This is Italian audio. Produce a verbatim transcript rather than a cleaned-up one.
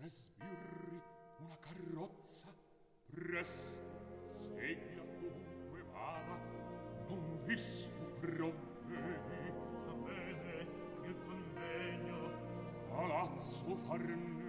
e sbirri una carrozza, presto segui a dovunque vada, non visto provvedi. Sta bene il convegno, palazzo farne